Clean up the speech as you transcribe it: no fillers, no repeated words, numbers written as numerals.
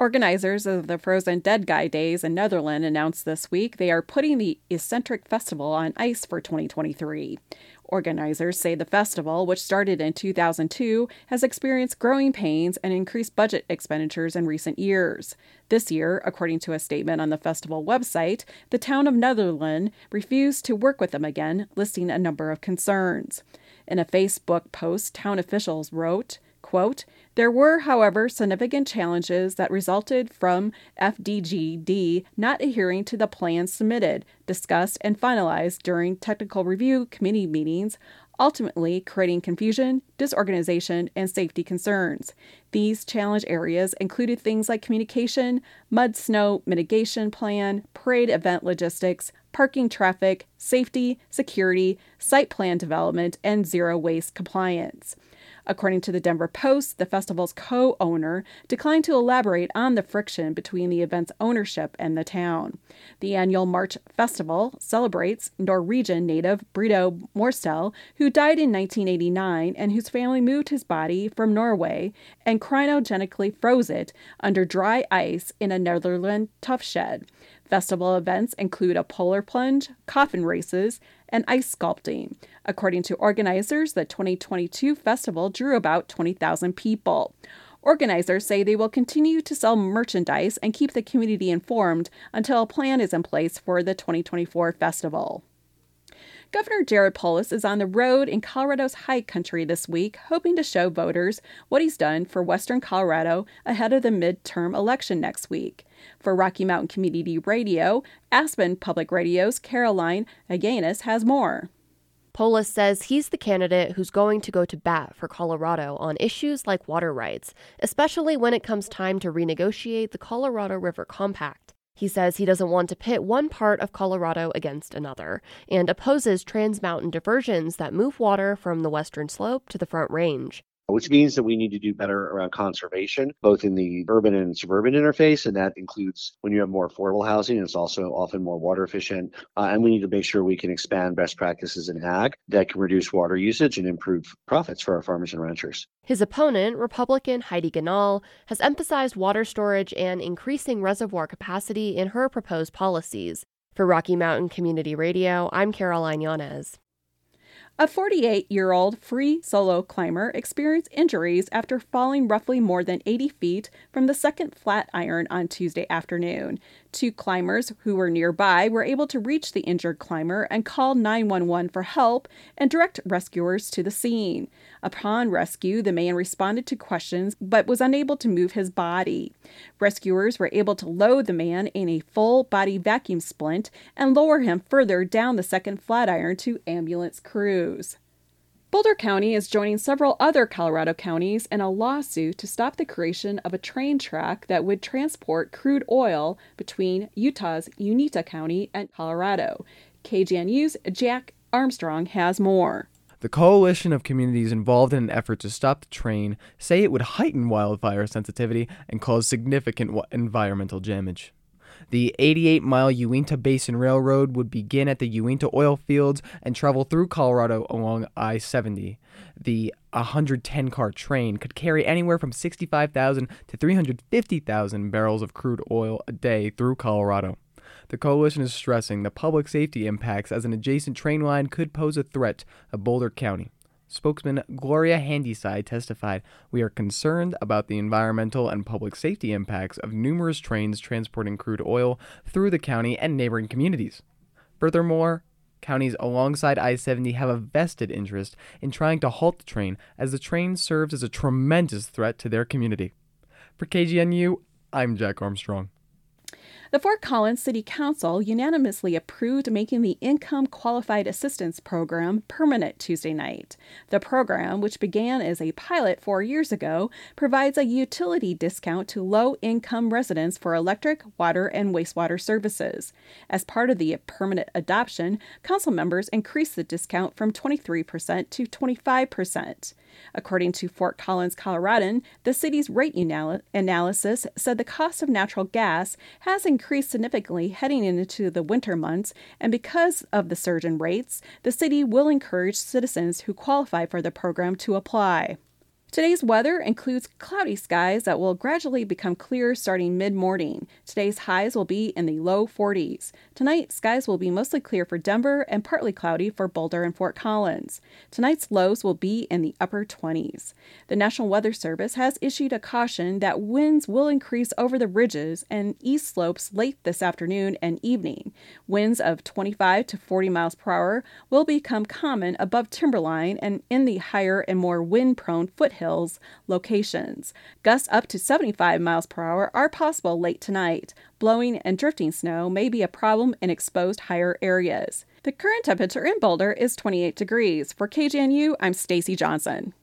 Organizers of the Frozen Dead Guy Days in Netherlands announced this week they are putting the eccentric festival on ice for 2023. Organizers say the festival, which started in 2002, has experienced growing pains and increased budget expenditures in recent years. This year, according to a statement on the festival website, the town of Netherlands refused to work with them again, listing a number of concerns. In a Facebook post, town officials wrote, quote, "There were, however, significant challenges that resulted from FDGD not adhering to the plans submitted, discussed, and finalized during technical review committee meetings, ultimately creating confusion, disorganization, and safety concerns. These challenge areas included things like communication, mud-snow mitigation plan, parade event logistics, parking traffic, safety, security, site plan development, and zero waste compliance." According to the Denver Post, the festival's co-owner declined to elaborate on the friction between the event's ownership and the town. The annual March Festival celebrates Norwegian native Brito Morstel, who died in 1989 and whose family moved his body from Norway and cryogenically froze it under dry ice in a Netherlands tough shed. Festival events include a polar plunge, coffin races, and ice sculpting. According to organizers, the 2022 festival drew about 20,000 people. Organizers say they will continue to sell merchandise and keep the community informed until a plan is in place for the 2024 festival. Governor Jared Polis is on the road in Colorado's high country this week, hoping to show voters what he's done for Western Colorado ahead of the midterm election next week. For Rocky Mountain Community Radio, Aspen Public Radio's Caroline Aganis has more. Polis says he's the candidate who's going to go to bat for Colorado on issues like water rights, especially when it comes time to renegotiate the Colorado River Compact. He says he doesn't want to pit one part of Colorado against another and opposes trans-mountain diversions that move water from the western slope to the Front Range. Which means that we need to do better around conservation, both in the urban and suburban interface. And that includes when you have more affordable housing, it's also often more water efficient. And we need to make sure we can expand best practices in ag that can reduce water usage and improve profits for our farmers and ranchers. His opponent, Republican Heidi Ganahl, has emphasized water storage and increasing reservoir capacity in her proposed policies. For Rocky Mountain Community Radio, I'm Caroline Yanez. A 48-year-old free solo climber experienced injuries after falling roughly more than 80 feet from the second Flatiron on Tuesday afternoon. Two climbers who were nearby were able to reach the injured climber and call 911 for help and direct rescuers to the scene. Upon rescue, the man responded to questions but was unable to move his body. Rescuers were able to load the man in a full-body vacuum splint and lower him further down the second Flatiron to ambulance crews. Boulder County is joining several other Colorado counties in a lawsuit to stop the creation of a train track that would transport crude oil between Utah's Uinta County and Colorado. KGNU's Jack Armstrong has more. The coalition of communities involved in an effort to stop the train say it would heighten wildfire sensitivity and cause significant environmental damage. The 88-mile Uinta Basin Railroad would begin at the Uinta oil fields and travel through Colorado along I-70. The 110-car train could carry anywhere from 65,000 to 350,000 barrels of crude oil a day through Colorado. The coalition is stressing the public safety impacts as an adjacent train line could pose a threat to Boulder County. Spokesman Gloria Handyside testified, "We are concerned about the environmental and public safety impacts of numerous trains transporting crude oil through the county and neighboring communities. Furthermore, counties alongside I-70 have a vested interest in trying to halt the train as the train serves as a tremendous threat to their community." For KGNU, I'm Jack Armstrong. The Fort Collins City Council unanimously approved making the Income Qualified Assistance Program permanent Tuesday night. The program, which began as a pilot 4 years ago, provides a utility discount to low-income residents for electric, water, and wastewater services. As part of the permanent adoption, council members increased the discount from 23% to 25%. According to Fort Collins Coloradan, the city's rate analysis said the cost of natural gas has increased significantly heading into the winter months, and because of the surge in rates, the city will encourage citizens who qualify for the program to apply. Today's weather includes cloudy skies that will gradually become clear starting mid-morning. Today's highs will be in the low 40s. Tonight, skies will be mostly clear for Denver and partly cloudy for Boulder and Fort Collins. Tonight's lows will be in the upper 20s. The National Weather Service has issued a caution that winds will increase over the ridges and east slopes late this afternoon and evening. Winds of 25 to 40 miles per hour will become common above timberline and in the higher and more wind-prone foothills locations. Gusts up to 75 miles per hour are possible late tonight. Blowing and drifting snow may be a problem in exposed higher areas. The current temperature in Boulder is 28 degrees. For KGNU, I'm Stacy Johnson.